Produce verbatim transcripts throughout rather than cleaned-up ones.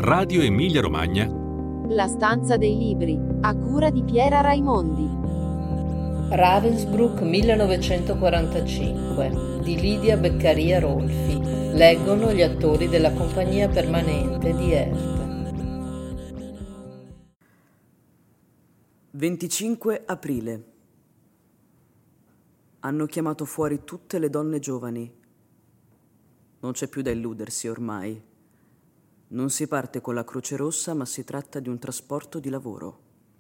Radio Emilia Romagna. La stanza dei libri, a cura di Piera Raimondi. Ravensbrück millenovecentoquarantacinque di Lidia Beccaria Rolfi. Leggono gli attori della compagnia permanente di Erte. venticinque aprile. Hanno chiamato fuori tutte le donne giovani. Non c'è più da illudersi ormai. Non si parte con la Croce Rossa, ma si tratta di un trasporto di lavoro.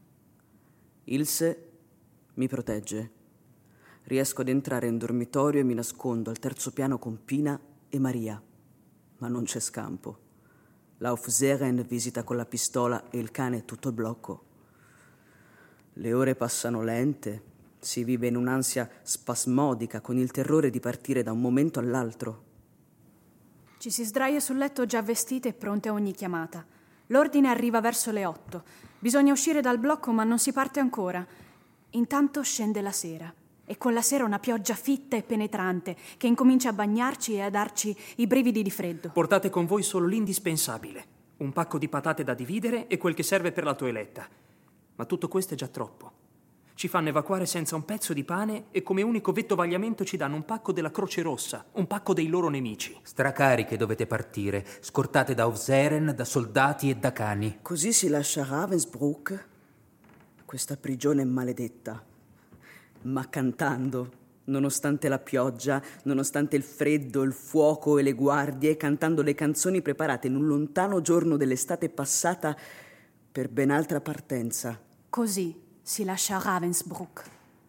Ilse mi protegge. Riesco ad entrare in dormitorio e mi nascondo al terzo piano con Pina e Maria. Ma non c'è scampo. L'Aufsehen visita con la pistola e il cane tutto il blocco. Le ore passano lente, si vive in un'ansia spasmodica con il terrore di partire da un momento all'altro. Ci si sdraia sul letto già vestite e pronte a ogni chiamata. L'ordine arriva verso le otto. Bisogna uscire dal blocco, ma non si parte ancora. Intanto scende la sera. E con la sera una pioggia fitta e penetrante che incomincia a bagnarci e a darci i brividi di freddo. Portate con voi solo l'indispensabile. Un pacco di patate da dividere e quel che serve per la toeletta. Ma tutto questo è già troppo. Ci fanno evacuare senza un pezzo di pane e come unico vettovagliamento ci danno un pacco della Croce Rossa, un pacco dei loro nemici. Stracariche dovete partire, scortate da Aufsehen, da soldati e da cani. Così si lascia Ravensbrück, questa prigione maledetta, ma cantando, nonostante la pioggia, nonostante il freddo, il fuoco e le guardie, cantando le canzoni preparate in un lontano giorno dell'estate passata per ben altra partenza. Così si lascia Ravensbrück.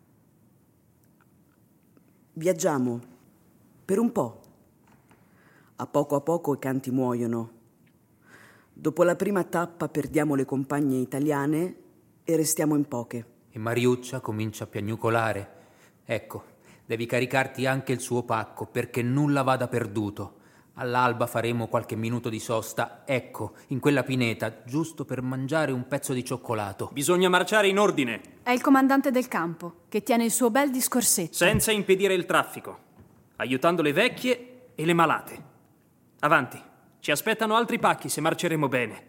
Viaggiamo, per un po'. A poco a poco i canti muoiono. Dopo la prima tappa perdiamo le compagne italiane e restiamo in poche. E Mariuccia comincia a piagnucolare. Ecco, devi caricarti anche il suo pacco perché nulla vada perduto. All'alba faremo qualche minuto di sosta, ecco, in quella pineta, giusto per mangiare un pezzo di cioccolato. Bisogna marciare in ordine. È il comandante del campo, che tiene il suo bel discorsetto. Senza impedire il traffico, aiutando le vecchie e le malate. Avanti, ci aspettano altri pacchi se marceremo bene.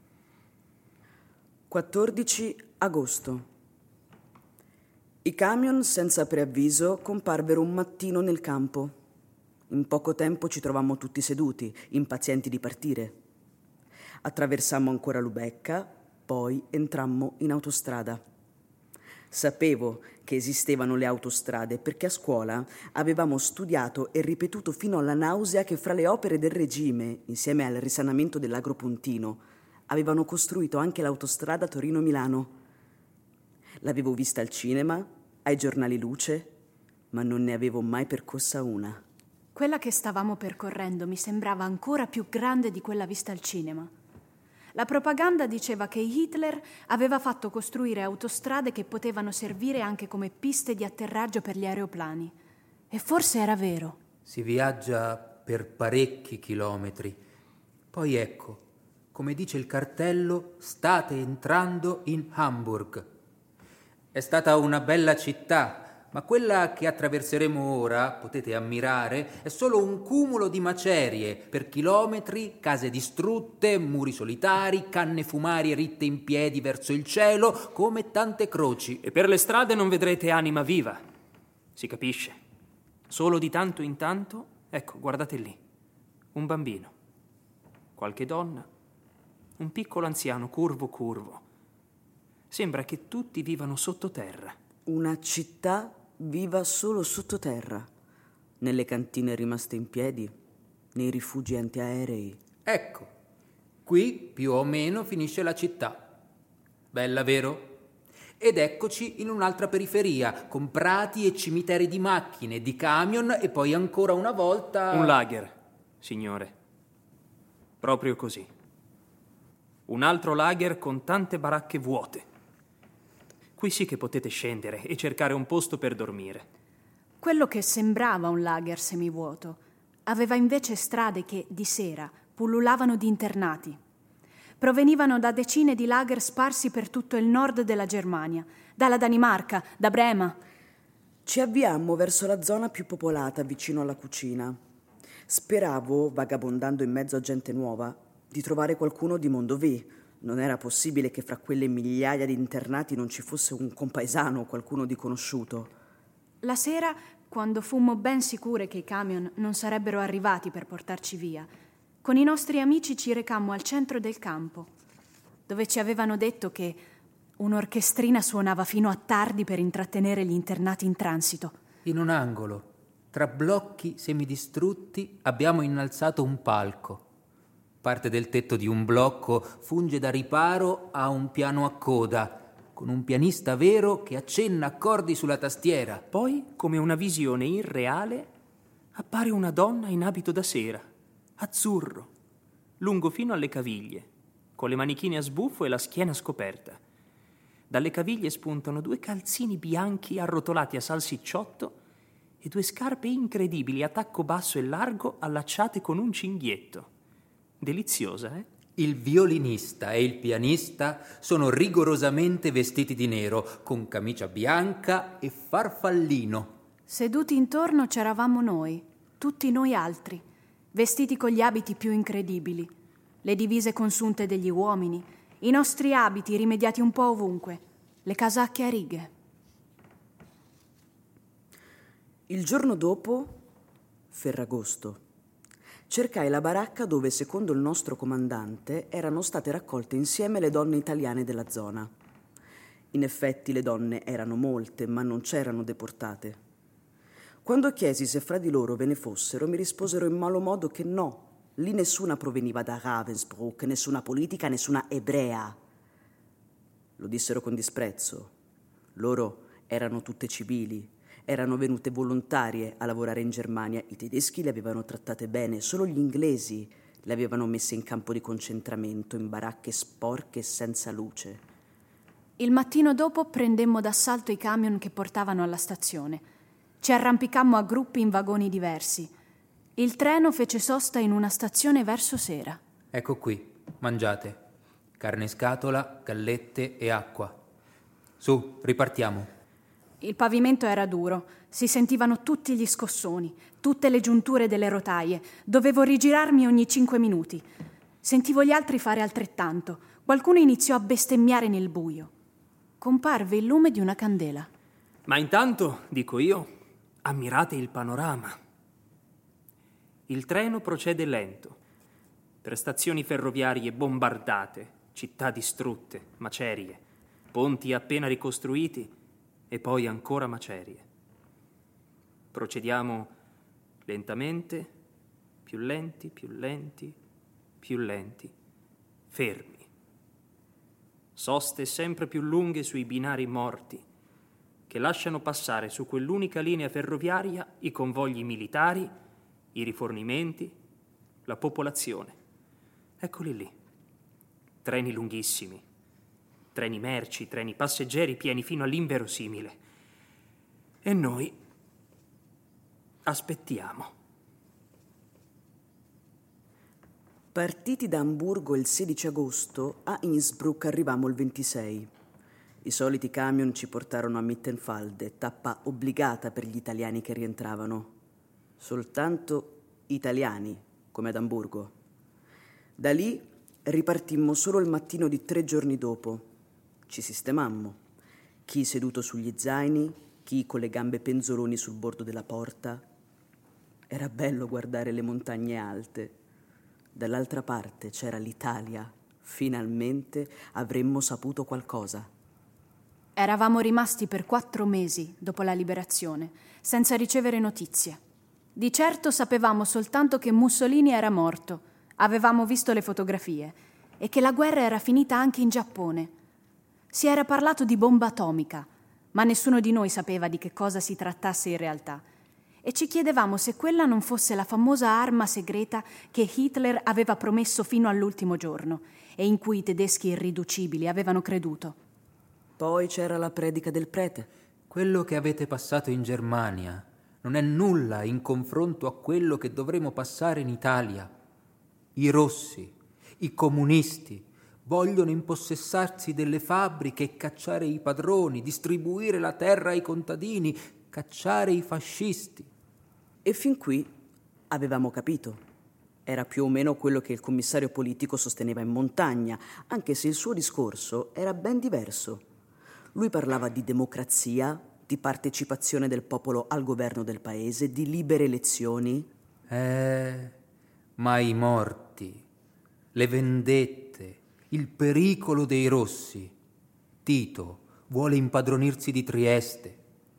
quattordici agosto. I camion senza preavviso comparvero un mattino nel campo. In poco tempo ci trovammo tutti seduti, impazienti di partire. Attraversammo ancora Lubecca, poi entrammo in autostrada. Sapevo che esistevano le autostrade perché a scuola avevamo studiato e ripetuto fino alla nausea che fra le opere del regime, insieme al risanamento dell'Agropontino, avevano costruito anche l'autostrada Torino-Milano. L'avevo vista al cinema, ai giornali luce, ma non ne avevo mai percorsa una. Quella che stavamo percorrendo mi sembrava ancora più grande di quella vista al cinema. La propaganda diceva che Hitler aveva fatto costruire autostrade che potevano servire anche come piste di atterraggio per gli aeroplani. E forse era vero. Si viaggia per parecchi chilometri. Poi ecco, come dice il cartello, state entrando in Hamburg. È stata una bella città, ma quella che attraverseremo ora, potete ammirare, è solo un cumulo di macerie, per chilometri, case distrutte, muri solitari, canne fumarie ritte in piedi verso il cielo, come tante croci. E per le strade non vedrete anima viva, si capisce. Solo di tanto in tanto, ecco, guardate lì, un bambino, qualche donna, un piccolo anziano curvo curvo. Sembra che tutti vivano sottoterra. Una città viva solo sottoterra, nelle cantine rimaste in piedi, nei rifugi antiaerei. Ecco, qui più o meno finisce la città. Bella, vero? Ed eccoci in un'altra periferia, con prati e cimiteri di macchine, di camion e poi ancora una volta... Un lager, signore. Proprio così. Un altro lager con tante baracche vuote. Qui sì che potete scendere e cercare un posto per dormire. Quello che sembrava un lager semivuoto aveva invece strade che, di sera, pullulavano di internati. Provenivano da decine di lager sparsi per tutto il nord della Germania, dalla Danimarca, da Brema. Ci avviammo verso la zona più popolata, vicino alla cucina. Speravo, vagabondando in mezzo a gente nuova, di trovare qualcuno di Mondovì. Non era possibile che fra quelle migliaia di internati non ci fosse un compaesano o qualcuno di conosciuto. La sera, quando fummo ben sicure che i camion non sarebbero arrivati per portarci via, con i nostri amici ci recammo al centro del campo, dove ci avevano detto che un'orchestrina suonava fino a tardi per intrattenere gli internati in transito. In un angolo, tra blocchi semidistrutti, abbiamo innalzato un palco. Parte del tetto di un blocco funge da riparo a un piano a coda, con un pianista vero che accenna accordi sulla tastiera. Poi, come una visione irreale, appare una donna in abito da sera, azzurro, lungo fino alle caviglie, con le manichine a sbuffo e la schiena scoperta. Dalle caviglie spuntano due calzini bianchi arrotolati a salsicciotto e due scarpe incredibili a tacco basso e largo allacciate con un cinghietto. Deliziosa, eh? Il violinista e il pianista sono rigorosamente vestiti di nero, con camicia bianca e farfallino. Seduti intorno c'eravamo noi, tutti noi altri, vestiti con gli abiti più incredibili, le divise consunte degli uomini, i nostri abiti rimediati un po' ovunque, le casacche a righe. Il giorno dopo, Ferragosto, cercai la baracca dove, secondo il nostro comandante, erano state raccolte insieme le donne italiane della zona. In effetti le donne erano molte, ma non c'erano deportate. Quando chiesi se fra di loro ve ne fossero, mi risposero in malo modo che no, lì nessuna proveniva da Ravensbrück, nessuna politica, nessuna ebrea. Lo dissero con disprezzo. Loro erano tutte civili. Erano venute volontarie a lavorare in Germania. I tedeschi le avevano trattate bene, solo gli inglesi le avevano messe in campo di concentramento, in baracche sporche e senza luce. Il mattino dopo prendemmo d'assalto i camion che portavano alla stazione. Ci arrampicammo a gruppi in vagoni diversi. Il treno fece sosta in una stazione verso sera. Ecco qui, mangiate. Carne in scatola, gallette e acqua. Su, ripartiamo. Il pavimento era duro, si sentivano tutti gli scossoni, tutte le giunture delle rotaie. Dovevo rigirarmi ogni cinque minuti. Sentivo gli altri fare altrettanto. Qualcuno iniziò a bestemmiare nel buio. Comparve il lume di una candela. Ma intanto, dico io, ammirate il panorama. Il treno procede lento, per stazioni ferroviarie bombardate, città distrutte, macerie, ponti appena ricostruiti e poi ancora macerie. Procediamo lentamente, più lenti, più lenti, più lenti, fermi. Soste sempre più lunghe sui binari morti, che lasciano passare su quell'unica linea ferroviaria i convogli militari, i rifornimenti, la popolazione. Eccoli lì. Treni lunghissimi, treni merci, treni passeggeri pieni fino all'inverosimile. E noi aspettiamo. Partiti da Amburgo il sedici agosto, a Innsbruck arrivammo il ventisei. I soliti camion ci portarono a Mittenfalde, tappa obbligata per gli italiani che rientravano. Soltanto italiani, come ad Amburgo. Da lì ripartimmo solo il mattino di tre giorni dopo. Ci sistemammo. Chi seduto sugli zaini, chi con le gambe penzoloni sul bordo della porta. Era bello guardare le montagne alte. Dall'altra parte c'era l'Italia. Finalmente avremmo saputo qualcosa. Eravamo rimasti per quattro mesi dopo la liberazione, senza ricevere notizie. Di certo sapevamo soltanto che Mussolini era morto, avevamo visto le fotografie, e che la guerra era finita anche in Giappone. Si era parlato di bomba atomica, ma nessuno di noi sapeva di che cosa si trattasse in realtà. E ci chiedevamo se quella non fosse la famosa arma segreta che Hitler aveva promesso fino all'ultimo giorno e in cui i tedeschi irriducibili avevano creduto. Poi c'era la predica del prete. Quello che avete passato in Germania non è nulla in confronto a quello che dovremo passare in Italia. I rossi, i comunisti, vogliono impossessarsi delle fabbriche e cacciare i padroni, distribuire la terra ai contadini, cacciare i fascisti. E fin qui avevamo capito. Era più o meno quello che il commissario politico sosteneva in montagna, anche se il suo discorso era ben diverso. Lui parlava di democrazia, di partecipazione del popolo al governo del paese, di libere elezioni. Eh, ma i morti, le vendette, il pericolo dei rossi. Tito vuole impadronirsi di Trieste.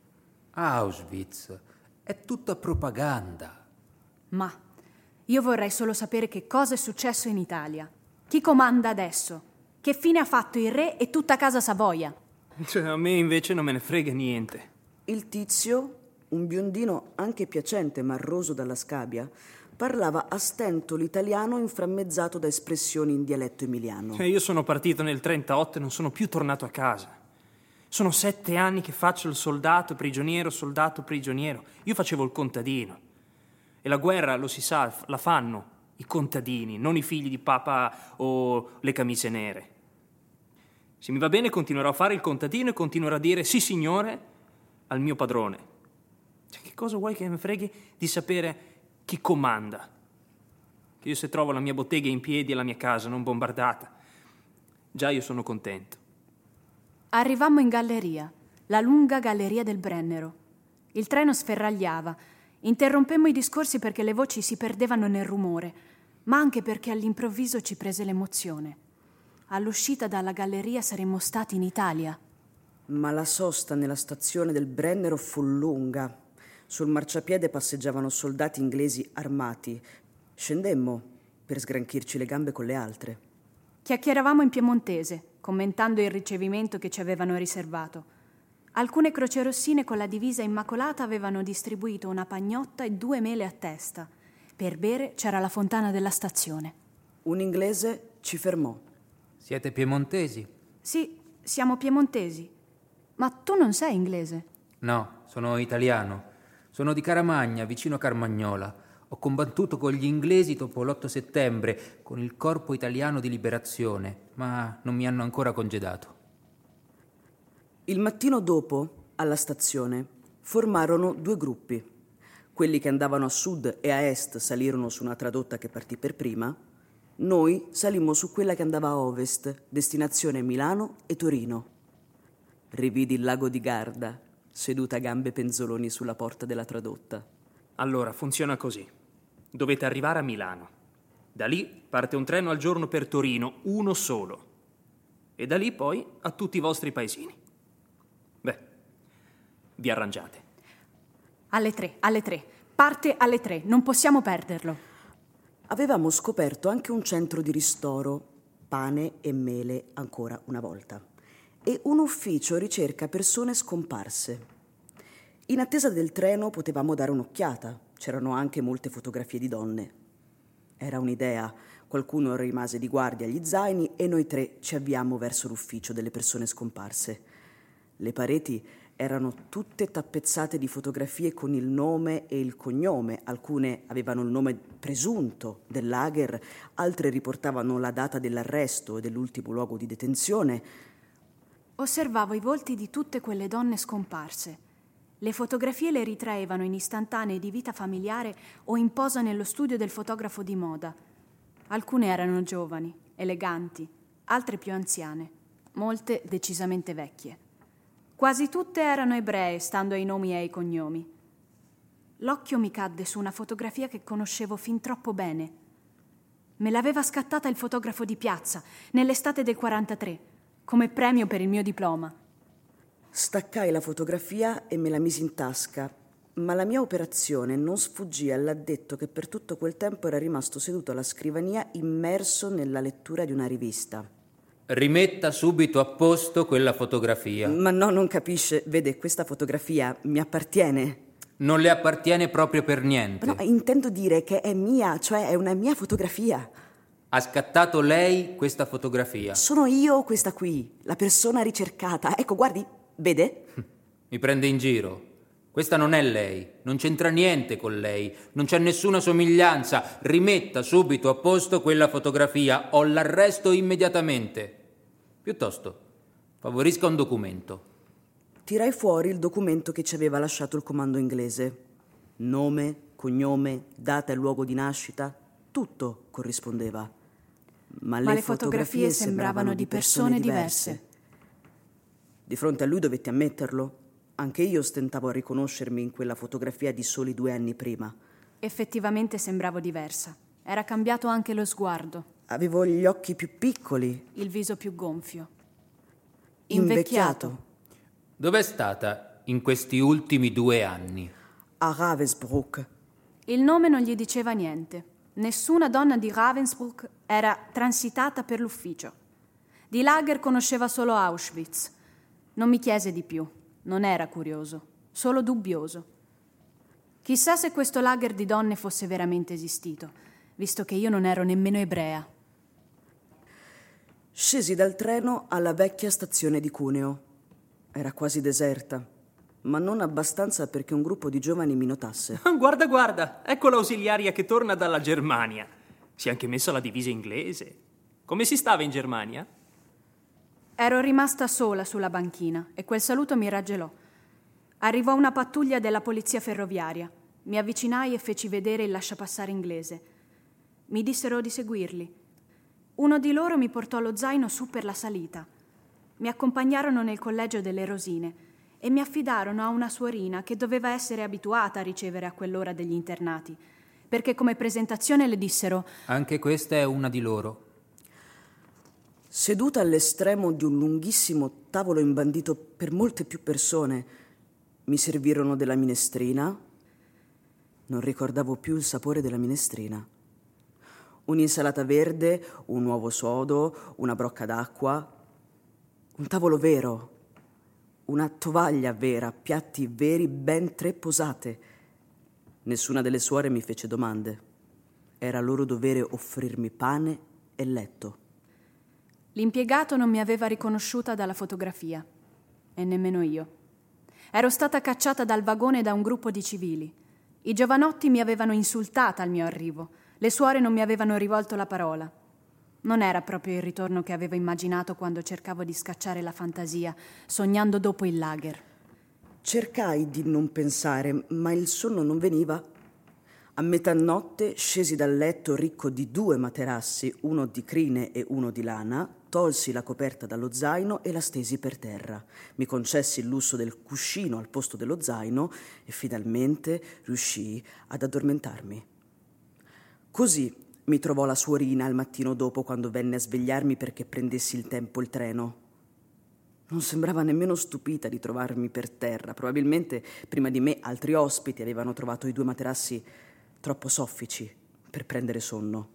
Auschwitz è tutta propaganda. Ma io vorrei solo sapere che cosa è successo in Italia. Chi comanda adesso? Che fine ha fatto il re e tutta casa Savoia? Cioè, a me invece non me ne frega niente. Il tizio, un biondino anche piacente, marroso dalla scabbia, parlava a stento l'italiano inframmezzato da espressioni in dialetto emiliano. Cioè, io sono partito nel trentotto e non sono più tornato a casa. Sono sette anni che faccio il soldato prigioniero, soldato prigioniero. Io facevo il contadino. E la guerra, lo si sa, la fanno i contadini, non i figli di papa o le camicie nere. Se mi va bene continuerò a fare il contadino e continuerò a dire sì signore al mio padrone. Cioè, che cosa vuoi che mi freghi di sapere chi comanda? Che io se trovo la mia bottega in piedi e la mia casa non bombardata, già io sono contento. Arrivammo in galleria, la lunga galleria del Brennero. Il treno sferragliava. Interrompemmo i discorsi perché le voci si perdevano nel rumore, ma anche perché all'improvviso ci prese l'emozione. All'uscita dalla galleria saremmo stati in Italia. Ma la sosta nella stazione del Brennero fu lunga. Sul marciapiede passeggiavano soldati inglesi armati. Scendemmo per sgranchirci le gambe con le altre. Chiacchieravamo in piemontese, commentando il ricevimento che ci avevano riservato. Alcune crocerossine con la divisa immacolata avevano distribuito una pagnotta e due mele a testa. Per bere c'era la fontana della stazione. Un inglese ci fermò. Siete piemontesi? Sì, siamo piemontesi. Ma tu non sei inglese? No, sono italiano. Sono di Caramagna, vicino a Carmagnola. Ho combattuto con gli inglesi dopo l'otto settembre con il Corpo Italiano di Liberazione, ma non mi hanno ancora congedato. Il mattino dopo, alla stazione, formarono due gruppi. Quelli che andavano a sud e a est salirono su una tradotta che partì per prima. Noi salimmo su quella che andava a ovest, destinazione Milano e Torino. Rividi il lago di Garda, seduta a gambe penzoloni sulla porta della tradotta. Allora, funziona così. Dovete arrivare a Milano. Da lì parte un treno al giorno per Torino, uno solo. E da lì poi a tutti i vostri paesini. Beh, vi arrangiate. Alle tre, alle tre. Parte alle tre, non possiamo perderlo. Avevamo scoperto anche un centro di ristoro, pane e mele ancora una volta, e un ufficio ricerca persone scomparse. In attesa del treno potevamo dare un'occhiata, c'erano anche molte fotografie di donne. Era un'idea, qualcuno rimase di guardia agli zaini e noi tre ci avviammo verso l'ufficio delle persone scomparse. Le pareti erano tutte tappezzate di fotografie con il nome e il cognome. Alcune avevano il nome presunto del lager, altre riportavano la data dell'arresto e dell'ultimo luogo di detenzione. Osservavo i volti di tutte quelle donne scomparse. Le fotografie le ritraevano in istantanee di vita familiare o in posa nello studio del fotografo di moda. Alcune erano giovani, eleganti, altre più anziane, molte decisamente vecchie. Quasi tutte erano ebree, stando ai nomi e ai cognomi. L'occhio mi cadde su una fotografia che conoscevo fin troppo bene. Me l'aveva scattata il fotografo di piazza, nell'estate del quarantatré, come premio per il mio diploma. Staccai la fotografia e me la misi in tasca, ma la mia operazione non sfuggì all'addetto che per tutto quel tempo era rimasto seduto alla scrivania immerso nella lettura di una rivista. Rimetta subito a posto quella fotografia. Ma no, non capisce. Vede, questa fotografia mi appartiene. Non le appartiene proprio per niente. No, intendo dire che è mia, cioè è una mia fotografia. Ha scattato lei questa fotografia. Sono io questa qui, la persona ricercata. Ecco, guardi, vede? Mi prende in giro. Questa non è lei, non c'entra niente con lei, non c'è nessuna somiglianza. Rimetta subito a posto quella fotografia, o l'arresto immediatamente. Piuttosto, favorisca un documento. Tirai fuori il documento che ci aveva lasciato il comando inglese. Nome, cognome, data e luogo di nascita. tutto corrispondeva. Ma, Ma le, le fotografie sembravano di persone diverse. Di fronte a lui dovetti ammetterlo. Anche io stentavo a riconoscermi in quella fotografia di soli due anni prima. Effettivamente sembravo diversa. Era cambiato anche lo sguardo. Avevo gli occhi più piccoli. Il viso più gonfio. Invecchiato. Dov'è stata in questi ultimi due anni? A Ravensbrück. Il nome non gli diceva niente. Nessuna donna di Ravensbrück era transitata per l'ufficio. Di lager conosceva solo Auschwitz. Non mi chiese di più. Non era curioso, solo dubbioso. Chissà se questo lager di donne fosse veramente esistito, visto che io non ero nemmeno ebrea. Scesi dal treno alla vecchia stazione di Cuneo. Era quasi deserta, ma non abbastanza perché un gruppo di giovani mi notasse. Guarda, guarda, ecco l'ausiliaria che torna dalla Germania. Si è anche messa la divisa inglese. Come si stava in Germania? Ero rimasta sola sulla banchina e quel saluto mi raggelò. Arrivò una pattuglia della polizia ferroviaria. Mi avvicinai e feci vedere il lasciapassare inglese. Mi dissero di seguirli. Uno di loro mi portò lo zaino su per la salita. Mi accompagnarono nel collegio delle Rosine e mi affidarono a una suorina che doveva essere abituata a ricevere a quell'ora degli internati, perché come presentazione le dissero: Anche questa è una di loro. Seduta all'estremo di un lunghissimo tavolo imbandito per molte più persone, mi servirono della minestrina. Non ricordavo più il sapore della minestrina. Un'insalata verde, un uovo sodo, una brocca d'acqua. Un tavolo vero, una tovaglia vera, piatti veri, ben tre posate. Nessuna delle suore mi fece domande. Era loro dovere offrirmi pane e letto. L'impiegato non mi aveva riconosciuta dalla fotografia, e nemmeno io. Ero stata cacciata dal vagone da un gruppo di civili. I giovanotti mi avevano insultata al mio arrivo. Le suore non mi avevano rivolto la parola. Non era proprio il ritorno che avevo immaginato quando cercavo di scacciare la fantasia, sognando dopo il lager. Cercai di non pensare, ma il sonno non veniva. A metà notte scesi dal letto ricco di due materassi, uno di crine e uno di lana, tolsi la coperta dallo zaino e la stesi per terra. Mi concessi il lusso del cuscino al posto dello zaino e finalmente riuscii ad addormentarmi. Così mi trovò la suorina al mattino dopo quando venne a svegliarmi perché prendessi il tempo il treno. Non sembrava nemmeno stupita di trovarmi per terra. Probabilmente prima di me altri ospiti avevano trovato i due materassi troppo soffici per prendere sonno.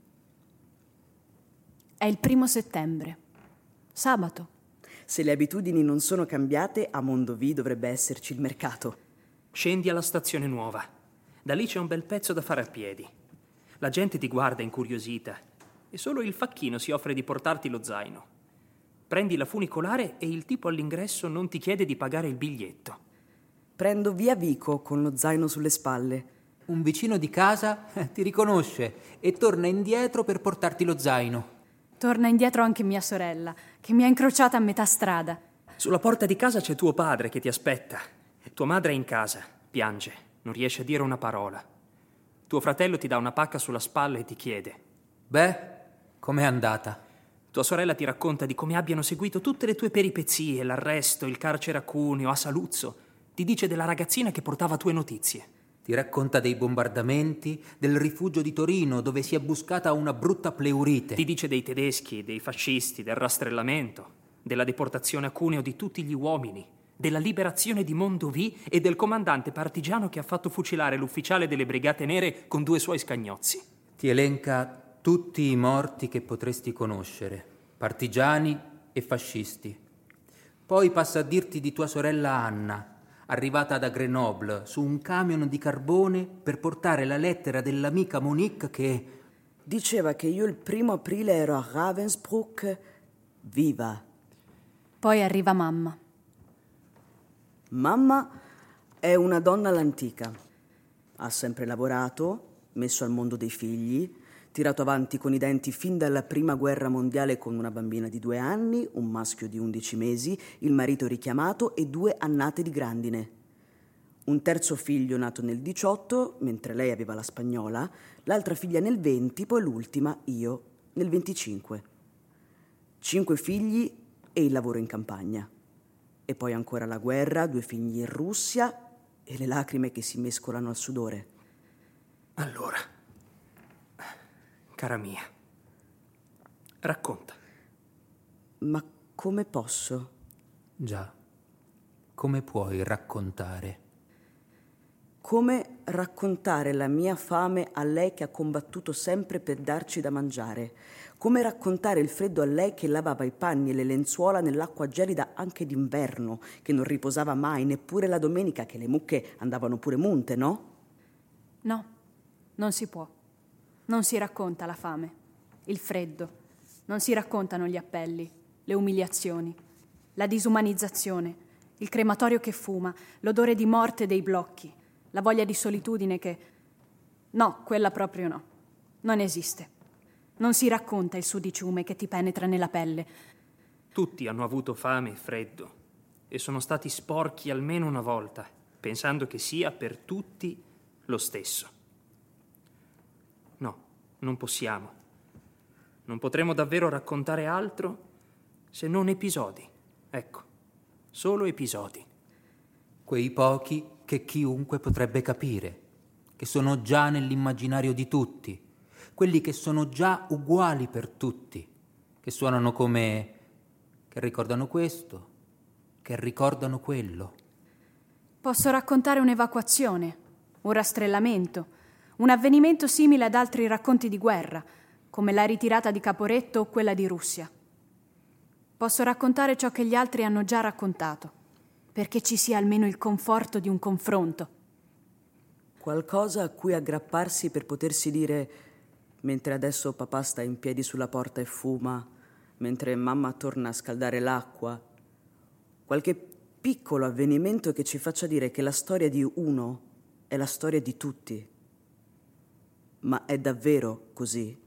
È il primo settembre, sabato. Se le abitudini non sono cambiate, a Mondovì dovrebbe esserci il mercato. Scendi alla stazione nuova. Da lì c'è un bel pezzo da fare a piedi. La gente ti guarda incuriosita e solo il facchino si offre di portarti lo zaino. Prendi la funicolare e il tipo all'ingresso non ti chiede di pagare il biglietto. Prendo via Vico con lo zaino sulle spalle. Un vicino di casa eh, ti riconosce e torna indietro per portarti lo zaino. Torna indietro anche mia sorella, che mi ha incrociata a metà strada. Sulla porta di casa c'è tuo padre che ti aspetta. Tua madre è in casa, piange, non riesce a dire una parola. Tuo fratello ti dà una pacca sulla spalla e ti chiede: Beh, com'è andata? Tua sorella ti racconta di come abbiano seguito tutte le tue peripezie, l'arresto, il carcere a Cuneo, a Saluzzo. Ti dice della ragazzina che portava tue notizie. Ti racconta dei bombardamenti, del rifugio di Torino dove si è buscata una brutta pleurite. Ti dice dei tedeschi, dei fascisti, del rastrellamento, della deportazione a Cuneo di tutti gli uomini, della liberazione di Mondovì e del comandante partigiano che ha fatto fucilare l'ufficiale delle Brigate Nere con due suoi scagnozzi. Ti elenca tutti i morti che potresti conoscere, partigiani e fascisti. Poi passa a dirti di tua sorella Anna, arrivata da Grenoble su un camion di carbone per portare la lettera dell'amica Monique che... Diceva che io il primo aprile ero a Ravensbrück viva. Poi arriva mamma. Mamma è una donna all'antica. Ha sempre lavorato, messo al mondo dei figli, tirato avanti con i denti fin dalla prima guerra mondiale con una bambina di due anni, un maschio di undici mesi, il marito richiamato e due annate di grandine. un terzo figlio nato nel diciotto, mentre lei aveva la spagnola, l'altra figlia nel venti, poi l'ultima, io, nel venticinque. Cinque figli e il lavoro in campagna. E poi ancora la guerra, due figli in Russia e le lacrime che si mescolano al sudore. Allora, cara mia, racconta. Ma come posso? Già, come puoi raccontare? Come raccontare la mia fame a lei che ha combattuto sempre per darci da mangiare? Come raccontare il freddo a lei che lavava i panni e le lenzuola nell'acqua gelida anche d'inverno, che non riposava mai, neppure la domenica, che le mucche andavano pure munte, no? No, non si può. Non si racconta la fame, il freddo. Non si raccontano gli appelli, le umiliazioni, la disumanizzazione, il crematorio che fuma, l'odore di morte dei blocchi, la voglia di solitudine che... No, quella proprio no. Non esiste. Non si racconta il sudiciume che ti penetra nella pelle. Tutti hanno avuto fame e freddo e sono stati sporchi almeno una volta, pensando che sia per tutti lo stesso. No, non possiamo. Non potremo davvero raccontare altro se non episodi. Ecco, solo episodi. Quei pochi che chiunque potrebbe capire, che sono già nell'immaginario di tutti, quelli che sono già uguali per tutti, che suonano come... che ricordano questo, che ricordano quello. Posso raccontare un'evacuazione, un rastrellamento, un avvenimento simile ad altri racconti di guerra, come la ritirata di Caporetto o quella di Russia. Posso raccontare ciò che gli altri hanno già raccontato, perché ci sia almeno il conforto di un confronto. Qualcosa a cui aggrapparsi per potersi dire: mentre adesso papà sta in piedi sulla porta e fuma, mentre mamma torna a scaldare l'acqua. Qualche piccolo avvenimento che ci faccia dire che la storia di uno è la storia di tutti. Ma è davvero così?